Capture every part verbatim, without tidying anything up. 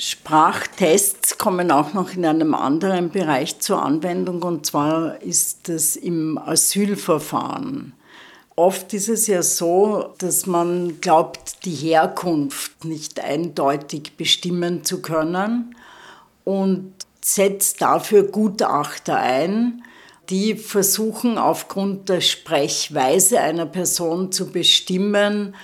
Sprachtests kommen auch noch in einem anderen Bereich zur Anwendung, und zwar ist es im Asylverfahren. Oft ist es ja so, dass man glaubt, die Herkunft nicht eindeutig bestimmen zu können und setzt dafür Gutachter ein, die versuchen, aufgrund der Sprechweise einer Person zu bestimmen,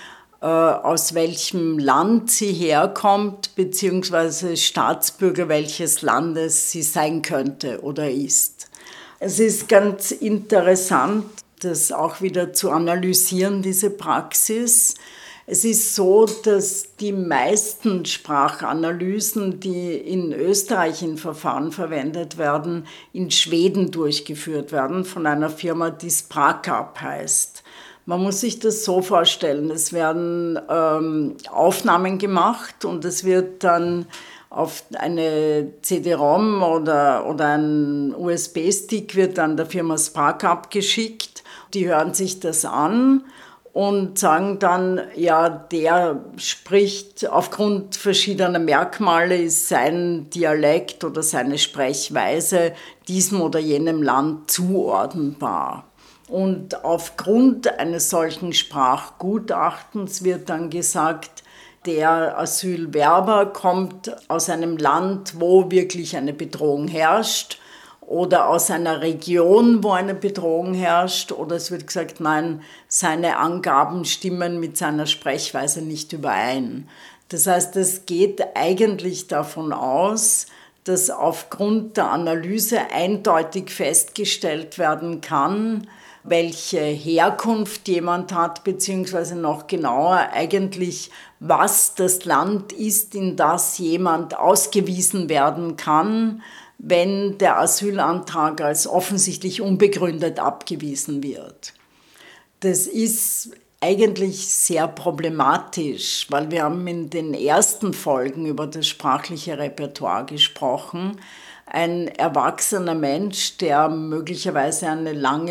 aus welchem Land sie herkommt, beziehungsweise Staatsbürger welches Landes sie sein könnte oder ist. Es ist ganz interessant, das auch wieder zu analysieren, diese Praxis. Es ist so, dass die meisten Sprachanalysen, die in Österreich in Verfahren verwendet werden, in Schweden durchgeführt werden von einer Firma, die Sprakab heißt. Man muss sich das so vorstellen, es werden ähm, Aufnahmen gemacht und es wird dann auf eine C D-ROM oder, oder ein U S B-Stick wird dann der Firma Sprakab geschickt. Die hören sich das an und sagen dann, ja, der spricht aufgrund verschiedener Merkmale, ist sein Dialekt oder seine Sprechweise diesem oder jenem Land zuordnenbar. Und aufgrund eines solchen Sprachgutachtens wird dann gesagt, der Asylwerber kommt aus einem Land, wo wirklich eine Bedrohung herrscht, oder aus einer Region, wo eine Bedrohung herrscht, oder es wird gesagt, nein, seine Angaben stimmen mit seiner Sprechweise nicht überein. Das heißt, es geht eigentlich davon aus, dass aufgrund der Analyse eindeutig festgestellt werden kann, welche Herkunft jemand hat, beziehungsweise noch genauer eigentlich, was das Land ist, in das jemand ausgewiesen werden kann, wenn der Asylantrag als offensichtlich unbegründet abgewiesen wird. Das ist eigentlich sehr problematisch, weil wir haben in den ersten Folgen über das sprachliche Repertoire gesprochen. Ein erwachsener Mensch, der möglicherweise eine lange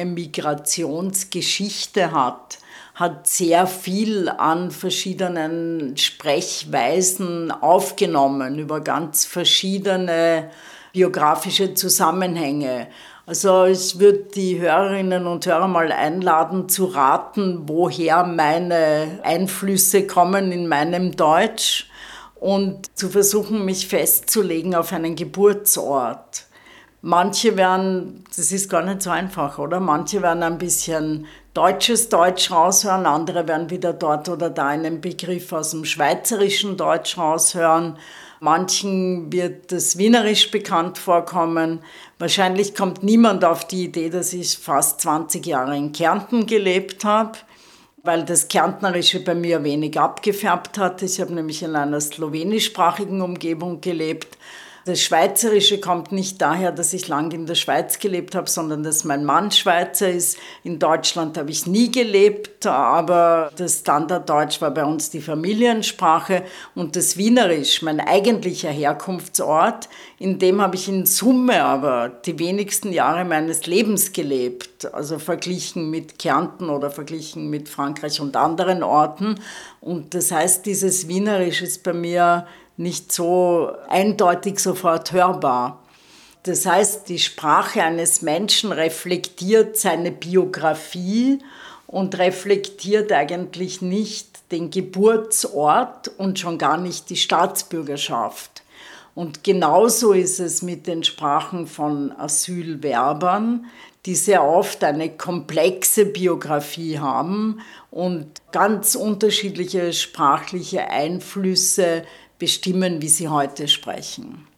Migrationsgeschichte hat, hat sehr viel an verschiedenen Sprechweisen aufgenommen über ganz verschiedene biografische Zusammenhänge. Also ich würde die Hörerinnen und Hörer mal einladen zu raten, woher meine Einflüsse kommen in meinem Deutsch und zu versuchen, mich festzulegen auf einen Geburtsort. Manche werden, das ist gar nicht so einfach, oder? Manche werden ein bisschen deutsches Deutsch raushören, andere werden wieder dort oder da einen Begriff aus dem schweizerischen Deutsch raushören. Manchen wird das Wienerisch bekannt vorkommen. Wahrscheinlich kommt niemand auf die Idee, dass ich fast zwanzig Jahre in Kärnten gelebt habe, weil das Kärntnerische bei mir wenig abgefärbt hat. Ich habe nämlich in einer slowenischsprachigen Umgebung gelebt. Das Schweizerische kommt nicht daher, dass ich lange in der Schweiz gelebt habe, sondern dass mein Mann Schweizer ist. In Deutschland habe ich nie gelebt, aber das Standarddeutsch war bei uns die Familiensprache. Und das Wienerisch, mein eigentlicher Herkunftsort, in dem habe ich in Summe aber die wenigsten Jahre meines Lebens gelebt. Also verglichen mit Kärnten oder verglichen mit Frankreich und anderen Orten. Und das heißt, dieses Wienerisch ist bei mir nicht so eindeutig sofort hörbar. Das heißt, die Sprache eines Menschen reflektiert seine Biografie und reflektiert eigentlich nicht den Geburtsort und schon gar nicht die Staatsbürgerschaft. Und genauso ist es mit den Sprachen von Asylwerbern, die sehr oft eine komplexe Biografie haben und ganz unterschiedliche sprachliche Einflüsse bestimmen, wie sie heute sprechen.